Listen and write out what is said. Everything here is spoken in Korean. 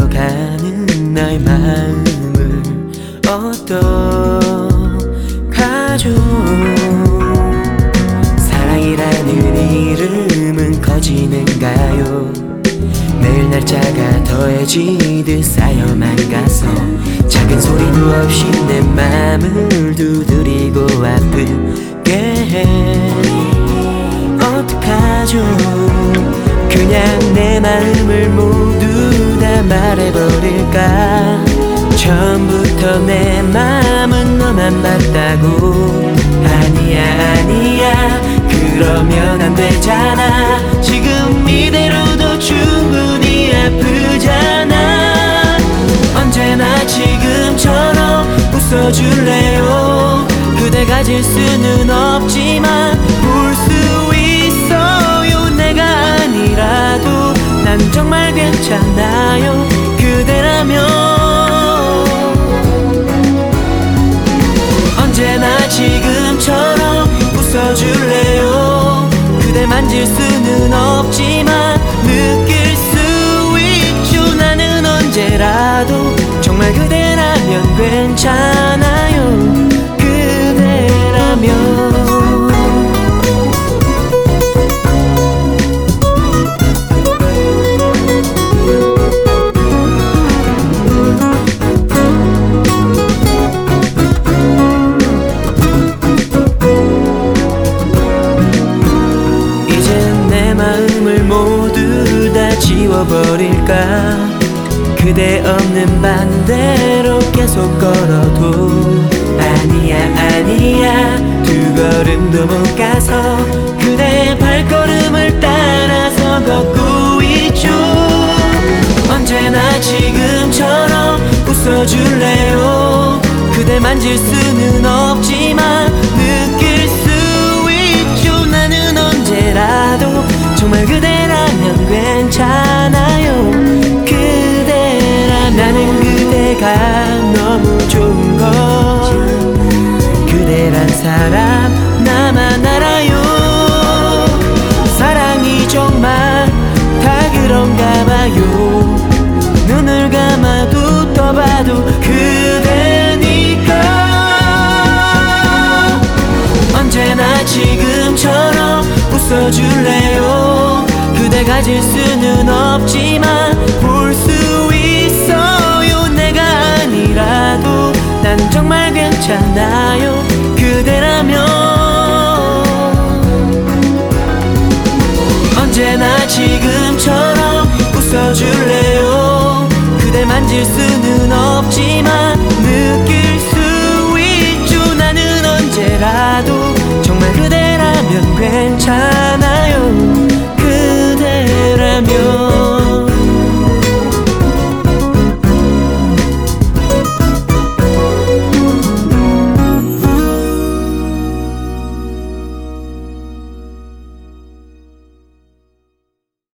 흘러가는 나의 마음을 어떡하죠. 사랑이라는 이름은 커지는가요? 매일 날짜가 더해지듯 쌓여만 가서 작은 소리도 없이 내 맘을 두드리고 아프게 해. 어떡하죠. 그냥 내 마음을 모두 다 말해버릴까. 처음부터 내 맘은 너만 맞다고. 아니야 아니야 그러면 안 되잖아. 지금 이대로도 충분히 아프잖아. 언제나 지금처럼 웃어줄래요. 그대 가질 수는 없지만 볼 수 있어요. 내가 아니라도 난 정말 괜찮아요. 그대라면 언제나 지금처럼 웃어줄래요. 그댈 만질 수는 없지만 느낄 수 있죠. 나는 언제라도 정말 그대라면 괜찮아요. 그대라면 마음을 모두 다 지워버릴까. 그대 없는 반대로 계속 걸어도 아니야 아니야 두 걸음도 못 가서 그대 발걸음을 따라서 걷고 있죠. 언제나 지금처럼 웃어줄래요. 그대 만질 수는 없지만 느낄 수 있죠. 나는 언제라도 정말 그대라면 괜찮아요. 그대라 나는 그대가 너무 좋은 걸. 그대란 사람 나만 알아요. 사랑이 정말 다 그런가 봐요. 눈을 감아도 떠봐도 그대니까. 언제나 지금처럼 웃어줄래요. 그대 가질 수는 없지만 볼 수 있어요. 내가 아니라도 난 정말 괜찮아요. 그대라면 언제나 지금처럼 웃어줄래요. 그대 만질 수는 없지만 느낄 수 있죠. 나는 언제라도 정말 그대라면 괜찮아요. 그대라면